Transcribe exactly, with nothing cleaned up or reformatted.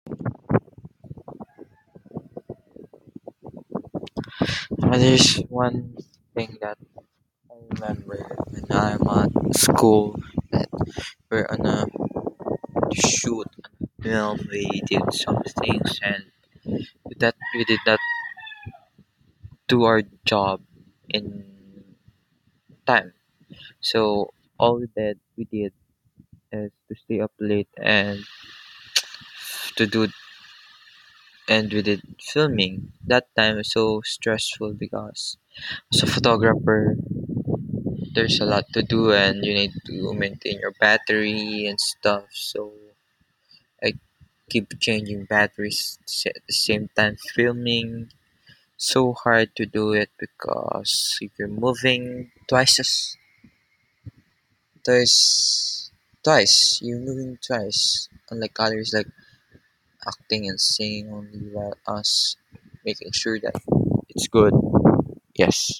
Uh, there's one thing that I remember when I'm at school that we're on a shoot on a film. We did some things and that we did not do our job in time. So all we did we did is to stay up late and to do and we did filming. That time was so stressful because as a photographer there's a lot to do and you need to maintain your battery and stuff. So I keep changing batteries s- at the same time filming. So hard to do it because if you're moving twice as twice twice you're moving twice unlike others like acting and singing only while us making sure that it's good. Yes.